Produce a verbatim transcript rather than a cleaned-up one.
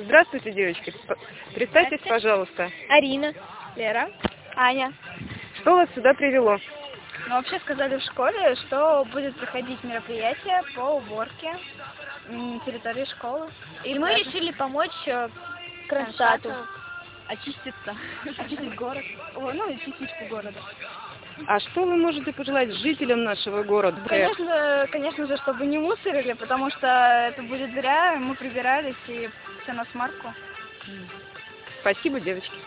Здравствуйте, девочки. П- Представьтесь, пожалуйста. Арина, Лера, Аня. Что вас сюда привело? Ну, вообще сказали в школе, что будет проходить мероприятие по уборке м, территории школы. И мы решили помочь э, Кронштадту очиститься, очистить город, О, ну и частичку города. А что вы можете пожелать жителям нашего города? Конечно, конечно же, чтобы не мусорили, потому что это будет зря, мы прибирались и все на смарку. Спасибо, девочки.